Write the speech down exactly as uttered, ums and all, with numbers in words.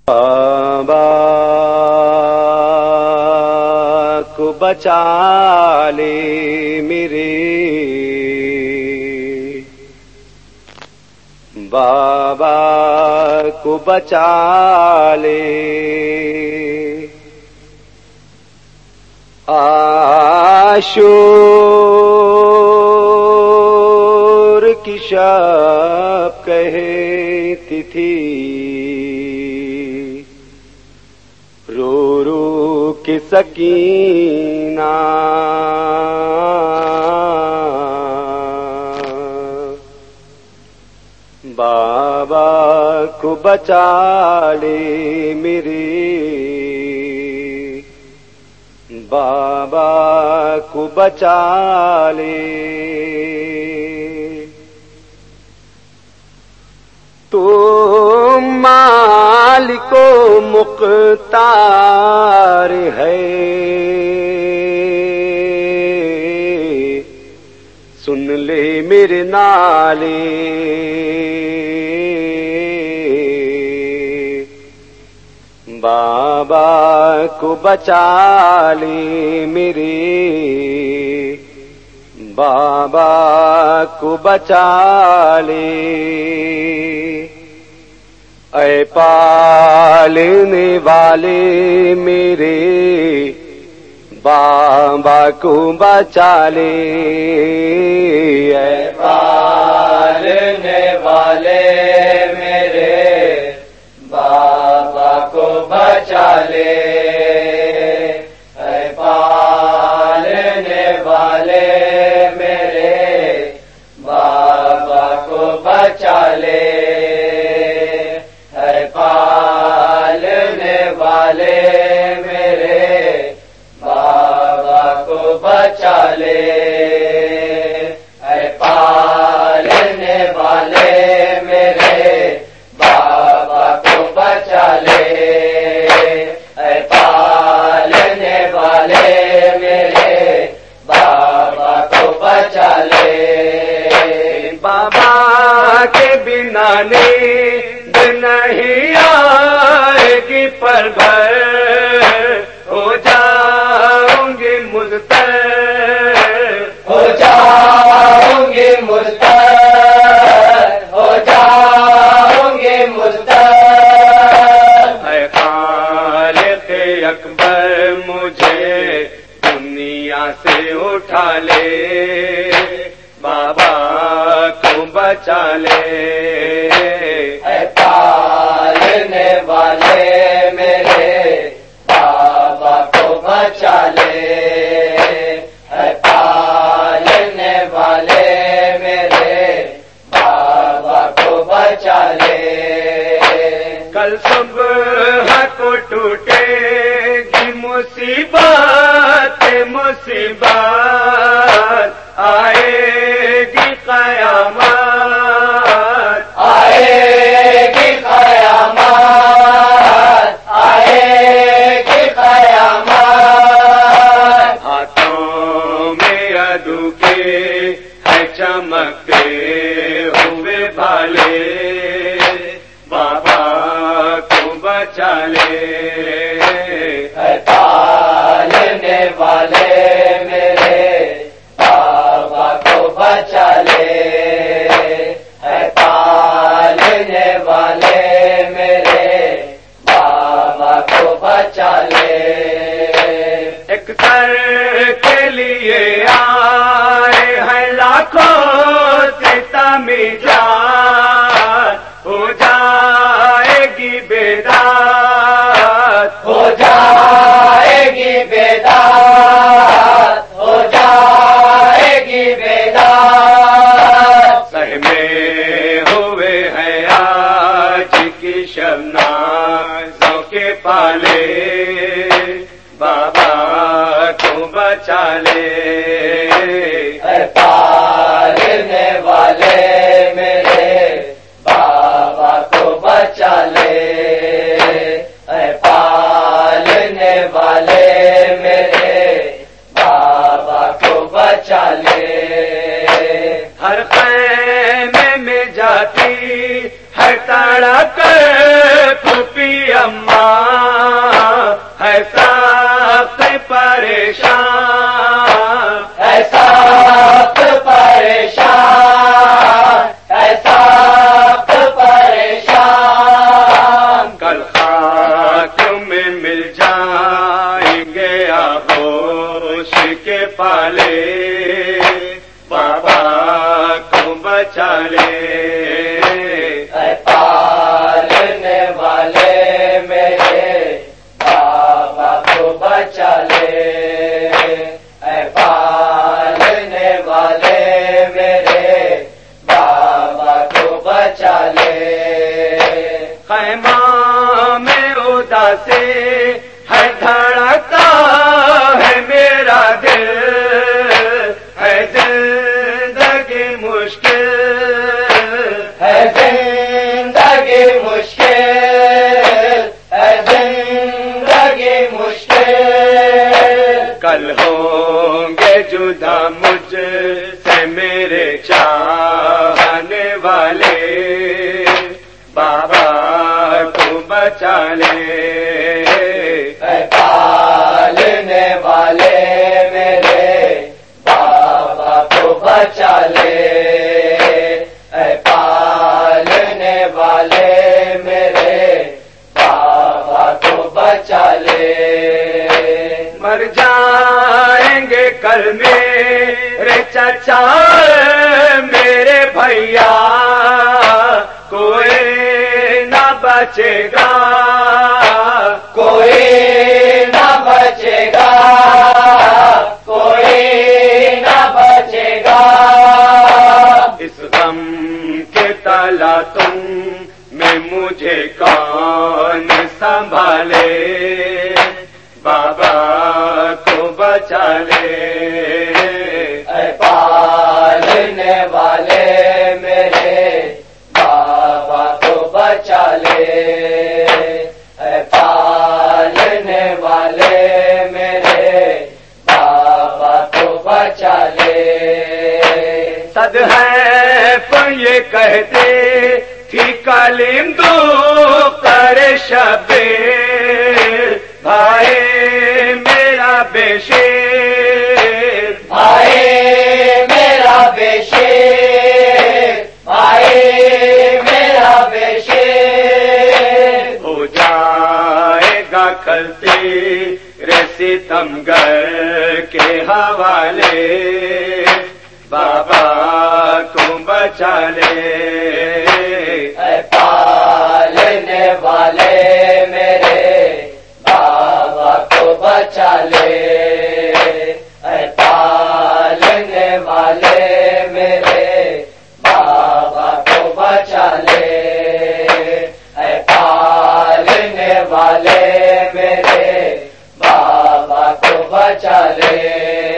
بابا کو بچا لے میرے، بابا کو بچا لے، عاشور کی شب کہتی تھی، رو رو کے سکینہ بابا کو بچا لے میرے، بابا کو بچا لے، تو مالک و مختار ہے، سن لے میرے نالے، بابا کو بچا لے میرے، بابا کو بچا لے، اے پالنے والے میرے، بابا کو بچا لے، اے پالنے والے میرے، بابا کو بچا لے، اے پالنے والے میرے، بابا کو بچا لے، اے پالنے والے میرے، بابا کو بچا لے، اے پالنے والے میرے، بابا کو بچا لے، اے پالنے والے میرے، بابا کو بچا لے، بابا کے بنا نیند نہیں آئے گی، پر گھر ہو جاؤں گی مضطر، ہو جاؤں گی مضطر، ہو جاؤں گی مضطر، اے خالق اکبر مجھے دنیا سے اٹھا لے، بابا کو بچا لے، اے پالنے والے میرے، بابا کو بچا لے، اے پالنے والے میرے، بابا کو بچا لے، کل صبح کو ٹوٹے گی مصیبت مصیبت، آئے گی قیامت، آئے گی قیامت، آئے گی قیامت، ہاتھوں میں عدو کے ہے چمکتے ہوئے بھالے، بابا کو بچا لے، اے پالنے والے میرے، بابا کو بچا لے، اے پالنے والے میرے، بابا کو بچا لے، ایک سر کے لیے آئے ہیں لاکھوں ستم جان، ہو جائے گی بیدار، ہو جائے گی بیدار، ہو جائے گی بیدار، سہمے ہوئے ہیں آج کی شبنازوں کے پالے، بابا کو بچا لے، اے پالنے والے میرے، بابا کو بچا لے، اے پالنے والے میرے، بابا کو بچا لے، ہر خیمے میں جاتی ہے تڑا کر پھوپھی اماں، جہاں میں اداسی ہے دھڑکتا ہے میرا دل، ہے زندگی مشکل، ہے زندگی مشکل، ہے زندگی مشکل، کل ہوں گے جدا مجھ سے میرے چاہنے والے، بابا کو بچا لے، اے پالنے والے میرے بابا کو بچا لے، اے پالنے والے میرے بابا کو بچا لے، مر جائیں گے کل میرے چچا میرے بھیا، کوئی نہ بچے گا، کوئی نہ بچے گا، کوئی نہ بچے گا، اس غم کے تلا تم میں مجھے کون سنبھالے، بابا کو بچا لے، اے پالنے والے میرے بابا کو بچا لے، اے پالنے والے میرے بابا کو بچا لے، صد ہے پر یہ کہتے تھی کلیم دو پر شبیر، بھائی میرا بے شیر، بھائی میرا بے شیر، بھائی میرا بے شیر، ہو جائے گا کل تیرے ستمگر کے حوالے، بابا کو بچا لے، اے پالنے والے میرے بابا کو بچا لے، اے پالنے والے میرے بابا کو بچا لے، اے پالنے والے میرے بابا کو بچا لے۔